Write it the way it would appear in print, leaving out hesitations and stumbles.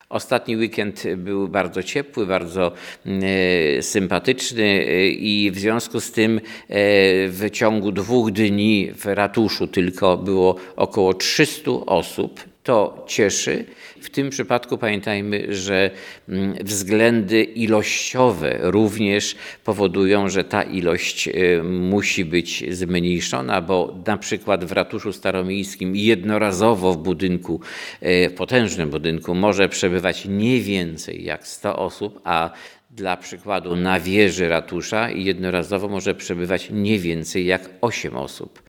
Ostatni weekend był bardzo ciepły, bardzo sympatyczny i w związku z tym w ciągu 2 dni w ratuszu tylko było około 300 osób. To cieszy. W tym przypadku pamiętajmy, że względy ilościowe również powodują, że ta ilość musi być zmniejszona, bo na przykład w ratuszu staromiejskim jednorazowo w budynku, potężnym budynku może przebywać nie więcej jak 100 osób, a dla przykładu na wieży ratusza jednorazowo może przebywać nie więcej jak 8 osób.